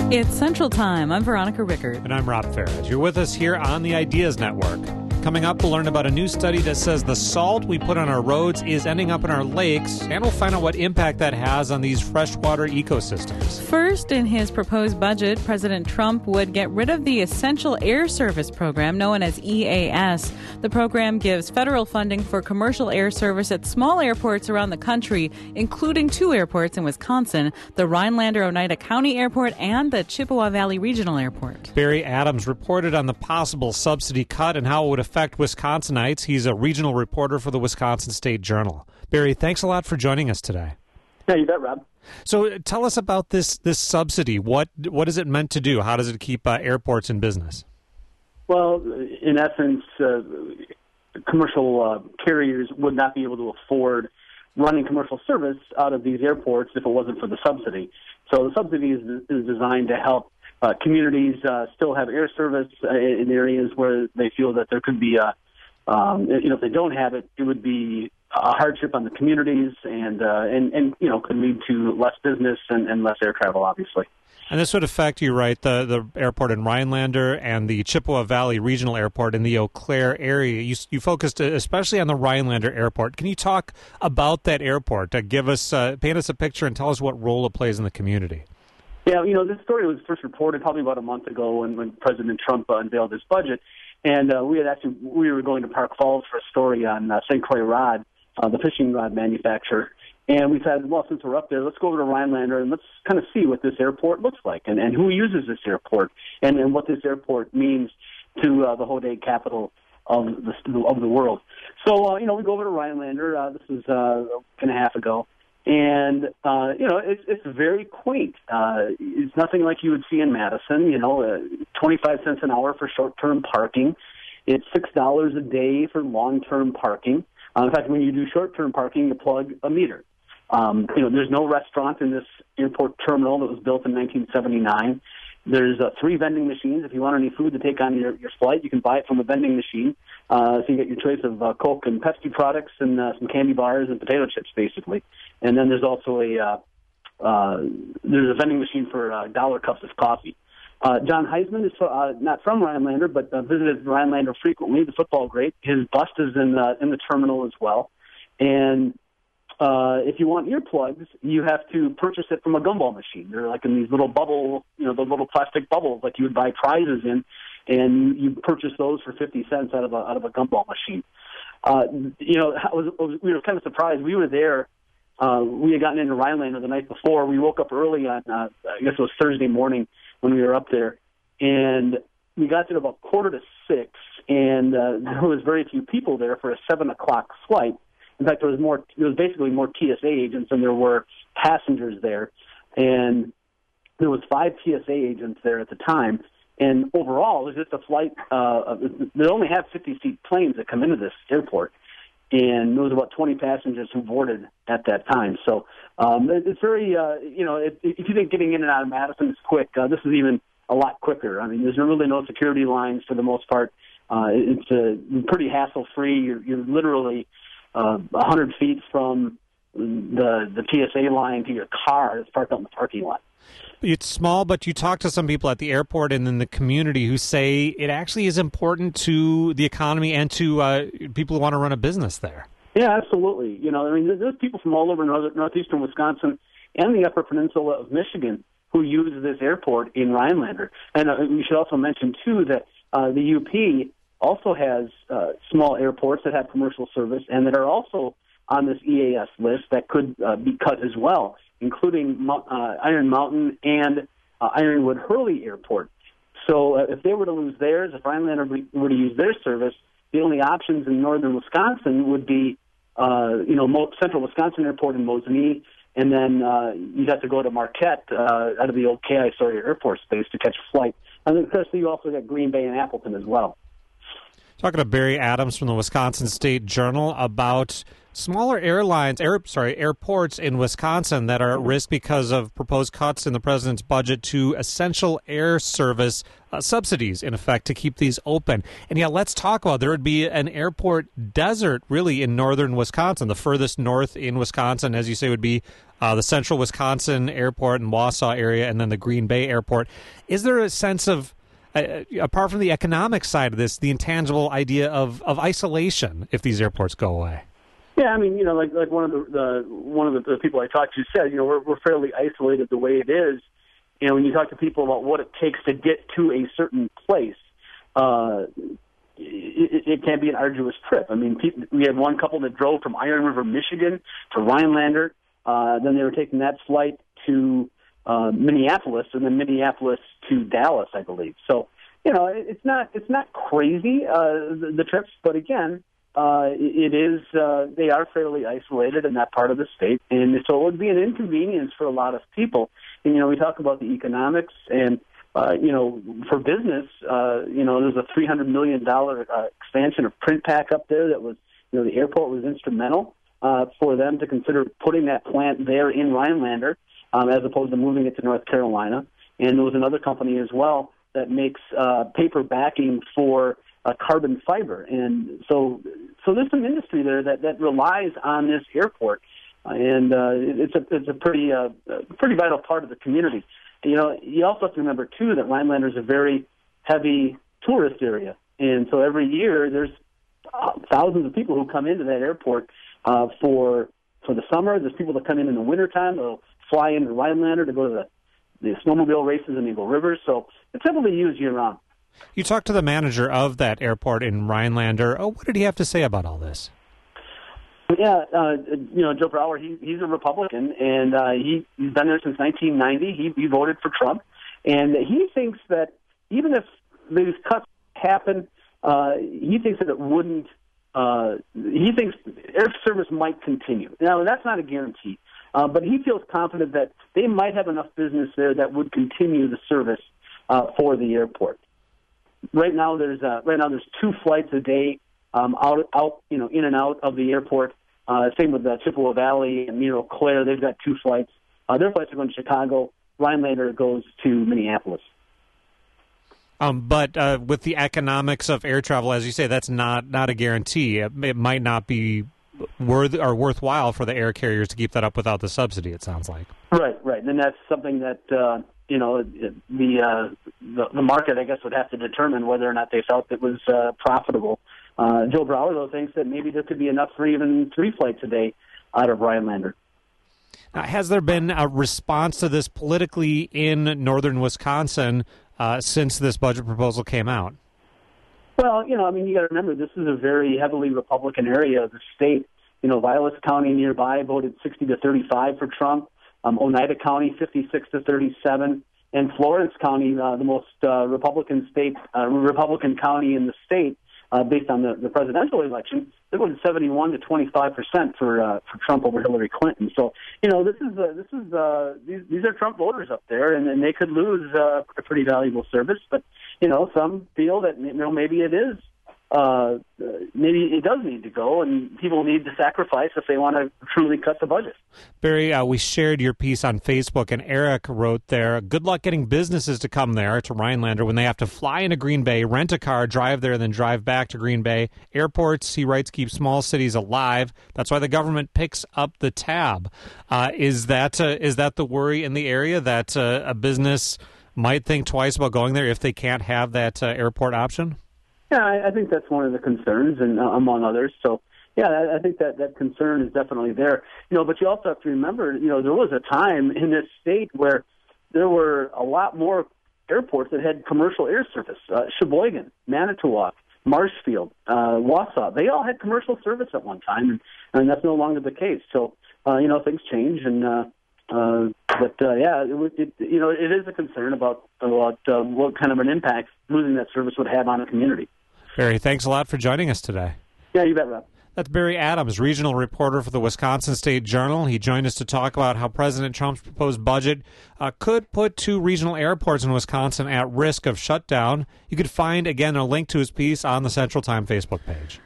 It's Central Time. I'm Veronica Rickert. And I'm Rob Ferris. You're with us here on the Ideas Network. Coming up, we'll learn about a new study that says the salt we put on our roads is ending up in our lakes, and we'll find out what impact that has on these freshwater ecosystems. First, in his proposed budget, President Trump would get rid of the Essential Air Service program, known as EAS. The program gives federal funding for commercial air service at small airports around the country, including 2 airports in Wisconsin, the Rhinelander-Oneida County Airport and the Chippewa Valley Regional Airport. Barry Adams reported on the possible subsidy cut and how it would affect Wisconsinites. He's a regional reporter for the Wisconsin State Journal. Barry, thanks a lot for joining us today. Yeah, you bet, Rob. So tell us about this subsidy. What is it meant to do? How does it keep airports in business? Well, in essence, commercial carriers would not be able to afford running commercial service out of these airports if it wasn't for the subsidy. So the subsidy is designed to help communities still have air service in areas where they feel that there could be if they don't have it, it would be a hardship on the communities and could lead to less business and less air travel, obviously. And this would affect, you right, the airport in Rhinelander and the Chippewa Valley Regional Airport in the Eau Claire area. You focused especially on the Rhinelander Airport. Can you talk about that airport? Paint us a picture and tell us what role it plays in the community. Yeah, this story was first reported probably about a month ago when President Trump unveiled his budget. And we were going to Park Falls for a story on St. Clair Rod, the fishing rod manufacturer. And we said, well, since we're up there, let's go over to Rhinelander and let's kind of see what this airport looks like and who uses this airport and what this airport means to the Hodeg capital of the world. So, we go over to Rhinelander. This was a week and a half ago. And, it's very quaint. It's nothing like you would see in Madison, 25 cents an hour for short-term parking. It's $6 a day for long-term parking. In fact, when you do short-term parking, you plug a meter. There's no restaurant in this airport terminal that was built in 1979. There's 3 vending machines. If you want any food to take on your flight, you can buy it from a vending machine. So you get your choice of Coke and Pepsi products and some candy bars and potato chips, basically. And then there's also a vending machine for dollar cups of coffee. John Heisman is not from Rhinelander, but visited Rhinelander frequently. The football great. His bust is in the terminal as well. And if you want earplugs, you have to purchase it from a gumball machine. They're like in these little the little plastic bubbles like you would buy prizes in, and you purchase those for 50 cents out of a gumball machine. We were kind of surprised. We were there. We had gotten into Rhinelander the night before. We woke up early on, I guess it was Thursday morning when we were up there, and we got there about 5:45, and there was very few people there for a 7:00 flight. In fact, there was basically more TSA agents than there were passengers there. And there was 5 TSA agents there at the time. And overall, it was just a flight. They only have 50-seat planes that come into this airport. And there was about 20 passengers who boarded at that time. So it's very, if you think getting in and out of Madison is quick, this is even a lot quicker. I mean, there's really no security lines for the most part. It's pretty hassle-free. You're literally 100 feet from the TSA line to your car that's parked out in the parking lot. It's small, but you talk to some people at the airport and in the community who say it actually is important to the economy and to people who want to run a business there. Yeah, absolutely. There's people from all over northeastern Wisconsin and the Upper Peninsula of Michigan who use this airport in Rhinelander. And we should also mention, too, that the UP also has small airports that have commercial service and that are also on this EAS list that could be cut as well, including Iron Mountain and Ironwood Hurley Airport. So if they were to lose theirs, if Rhinelander were to use their service, the only options in northern Wisconsin would be, Central Wisconsin Airport in Mosinee, and then you'd have to go to Marquette out of the old K.I. Sawyer Air Force Base to catch a flight. And of course, you also got Green Bay and Appleton as well. Talking to Barry Adams from the Wisconsin State Journal about smaller airports in Wisconsin that are at risk because of proposed cuts in the president's budget to essential air service subsidies, in effect, to keep these open. And yeah, let's talk about, there would be an airport desert really in northern Wisconsin. The furthest north in Wisconsin, as you say, would be the central Wisconsin airport and Wausau area, and then the Green Bay airport. Is there a sense of, apart from the economic side of this, the intangible idea of isolation if these airports go away? Yeah, I mean, like one of the people I talked to said, we're fairly isolated the way it is. When you talk to people about what it takes to get to a certain place, it can be an arduous trip. I mean, we had one couple that drove from Iron River, Michigan to Rhinelander. Then they were taking that flight to Minneapolis, and then Minneapolis to Dallas, I believe. So, it's not crazy, the trips, but again, it is, they are fairly isolated in that part of the state, and so it would be an inconvenience for a lot of people. And, we talk about the economics, and, for business, there's a $300 million expansion of Print Pack up there that was, the airport was instrumental for them to consider putting that plant there in Rhinelander as opposed to moving it to North Carolina. And there was another company as well that makes paper backing for carbon fiber. And so there's some industry there that relies on this airport. And it's a pretty vital part of the community. You also have to remember, too, that Rhinelander is a very heavy tourist area. And so every year there's thousands of people who come into that airport for the summer. There's people that come in the wintertime. They'll fly into Rhinelander to go to the snowmobile races in Eagle River. So it's heavily used year-round. You talked to the manager of that airport in Rhinelander. What did he have to say about all this? Yeah, Joe Brower, he's a Republican, and he's been there since 1990. He voted for Trump, and he thinks that even if these cuts happen, he thinks that it wouldn't. He thinks air service might continue. Now, that's not a guarantee, but he feels confident that they might have enough business there that would continue the service for the airport. Right now, there's 2 flights a day out, in and out of the airport. Same with Chippewa Valley and Eau Claire. They've got 2 flights. Their flights are going to Chicago. Rhinelander goes to Minneapolis. But with the economics of air travel, as you say, that's not a guarantee. It might not be worthwhile for the air carriers to keep that up without the subsidy, it sounds like. Right. And that's something that the market, I guess, would have to determine whether or not they felt it was profitable. Joe Brower, though, thinks that maybe there could be enough for even 3 flights a day out of Rhinelander. Now, has there been a response to this politically in northern Wisconsin since this budget proposal came out? Well, you got to remember, this is a very heavily Republican area of the state. Vilas County nearby voted 60-35 for Trump. Oneida County, 56-37. And Florence County, the most Republican county in the state, based on the presidential election, they voted 71-25% for Trump over Hillary Clinton. So, these are Trump voters up there, and they could lose a pretty valuable service. But some feel that maybe it is. Maybe it does need to go, and people need to sacrifice if they want to truly cut the budget. Barry, we shared your piece on Facebook, and Eric wrote there, good luck getting businesses to come there to Rhinelander when they have to fly into Green Bay, rent a car, drive there, and then drive back to Green Bay. Airports, he writes, keep small cities alive. That's why the government picks up the tab. Is that the worry in the area, that a business might think twice about going there if they can't have that airport option? Yeah, I think that's one of the concerns, and among others. So, yeah, I think that concern is definitely there. But you also have to remember, there was a time in this state where there were a lot more airports that had commercial air service. Sheboygan, Manitowoc, Marshfield, Wausau, they all had commercial service at one time, and that's no longer the case. So, things change, and it is a concern about what kind of an impact losing that service would have on a community. Barry, thanks a lot for joining us today. Yeah, you bet, Rob. That's Barry Adams, regional reporter for the Wisconsin State Journal. He joined us to talk about how President Trump's proposed budget could put 2 regional airports in Wisconsin at risk of shutdown. You could find, again, a link to his piece on the Central Time Facebook page.